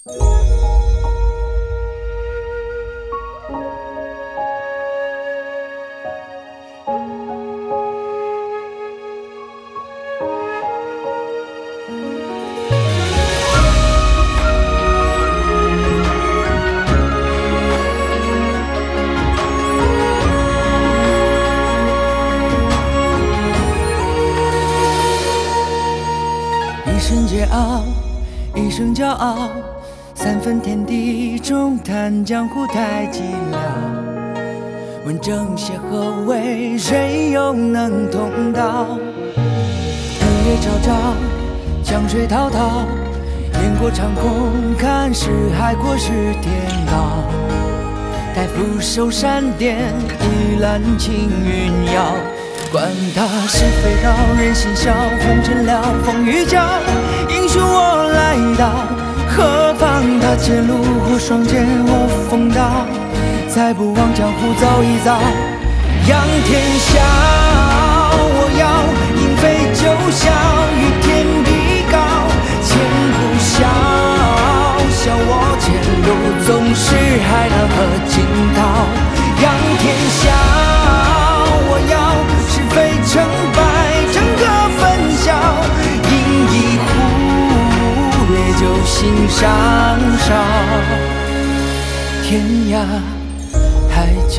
一生桀骜，一生骄傲，三分天地，中谈江湖太寂寥。问正邪何为，谁又能同道？日夜朝朝，江水滔滔，雁过长空，看是海阔是天高。待俯首闪电，一览青云遥。管他是非扰，人心笑，红尘了，风雨交，英雄我来到，何妨他剑路或双剑或锋刀，再不枉江湖走一遭。仰天笑，我要鹰飞九霄，与天比高，千古笑，笑我前路总是海浪和惊涛。仰天笑，我要是非成败，整个分晓，饮一壶烈酒，心上烧，天涯海角。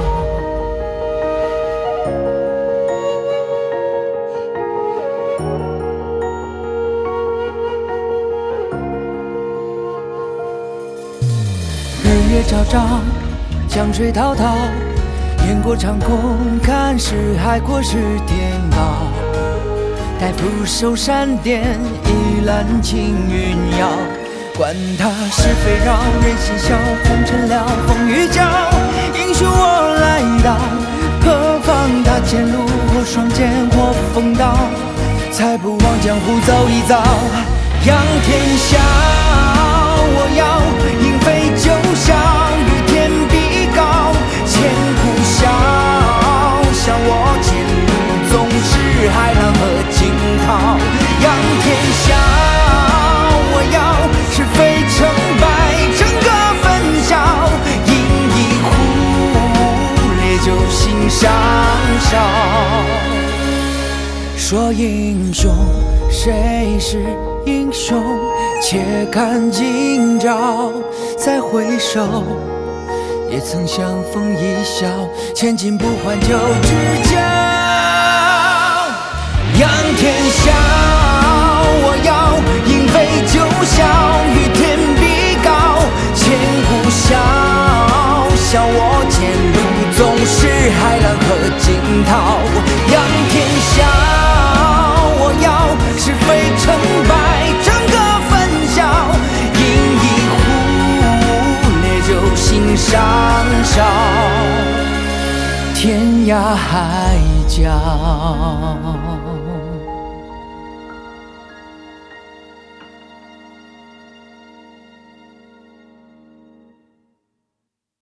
日月昭昭，江水滔滔，雁过长空，看是海阔是天高。待俯首闪电，一览青云遥。管他是非扰，人心笑，红尘了，风雨交，英雄我来到，何妨他剑路或双剑或锋刀，才不枉江湖走一遭。仰天笑，我要鹰飞九霄，与天比高，千古笑，笑我前路总是海浪和惊涛。仰天笑，我要是非成败，整个分晓，饮一壶烈酒，心上烧。说英雄谁是英雄，且看今朝，再回首，也曾相逢一笑，千金不换旧知交。仰天笑，我要鹰飞九霄，与天比高，千古笑，笑我前路总是海浪和惊涛。仰天笑，我要是非成败，整个分晓，饮一壶烈酒，心上烧，天涯海角。